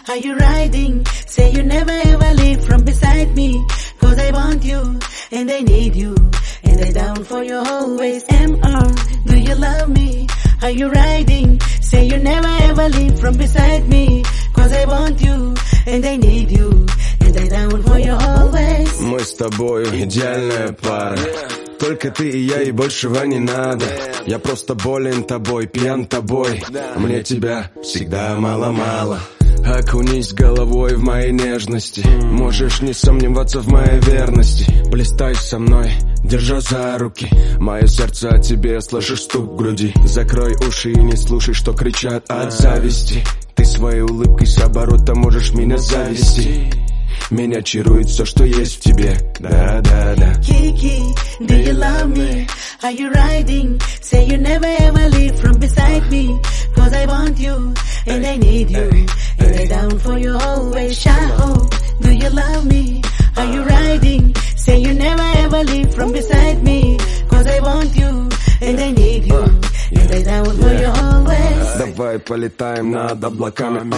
Are you riding? Say you never ever leave from beside me. Cause I want you, and I need you, and I down for you always. MR, do you love me? Are you riding? Say you never ever leave from beside me. Cause I want you, and I need you, and I down for you always. Мы с тобою идеальная пара. Только ты и я, и большего не надо. Я просто болен тобой, пьян тобой. Мне тебя всегда мало-мало. Окунись головой в мои нежности. Можешь не сомневаться в моей верности. Блистай со мной, держа за руки. Мое сердце о тебе, слышишь стук в груди. Закрой уши и не слушай, что кричат от зависти. Ты своей улыбкой с оборота можешь меня завести. Меня чарует все, что есть в тебе. Да-да-да. Kiki, do you love me? Are you riding? Say you never ever leave from beside me. Cause I want you, and I need you, and I down for you always. Shaho, do you love me? Are you riding? Say you never ever leave from beside me. Cause I want you, and I need you, and I down for you always. Давай полетаем над облаками.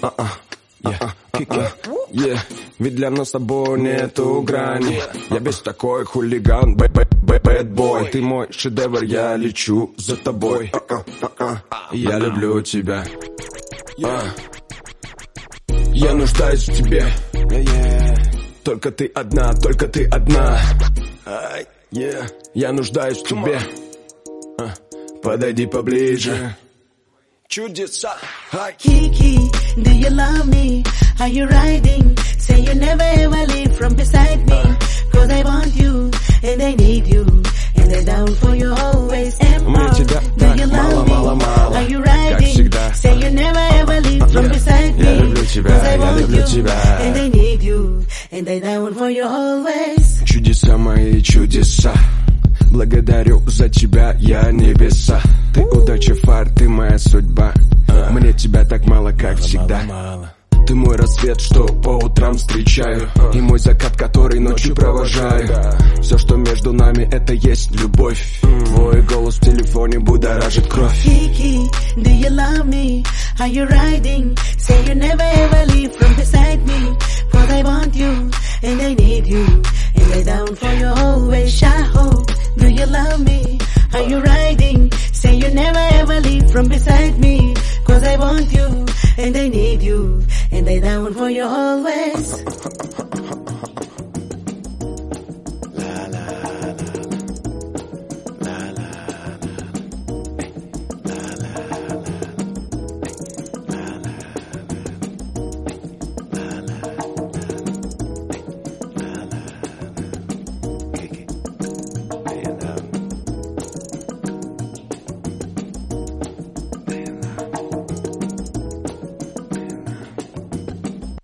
Ведь для нас с тобой нету грани. Я весь такой хулиган, бэд-бой. Ты мой шедевр, я лечу за тобой. Я люблю тебя. Я нуждаюсь в тебе. Только ты одна, только ты одна. Я нуждаюсь в тебе. Подойди поближе. Чудеса. Kiki, do you love me? Are you riding? Say you never ever leave from beside me. Cause I want you, and I need you, and I down for you always. MR, do you love me? Are you riding? Say you never ever leave from beside me. Cause I want you, and I need you, and I down for you always. Чудеса мои чудеса. Благодарю за тебя, я небеса. Ты удача, фар, ты моя судьба. Мне тебя так мало, как всегда. Ты мой рассвет, что по утрам встречаю, и мой закат, который ночью провожаю. Все, что между нами, это есть любовь. Твой голос в телефоне будоражит кровь. Kiki, do you love me? Are you riding? Say you never ever leave from beside me. Cause I want you, and I need you, and I down for you always. Shaho, do you love me? Are you riding? Say you never ever leave from beside me. Cause I want you, and I need you, and I down for you always.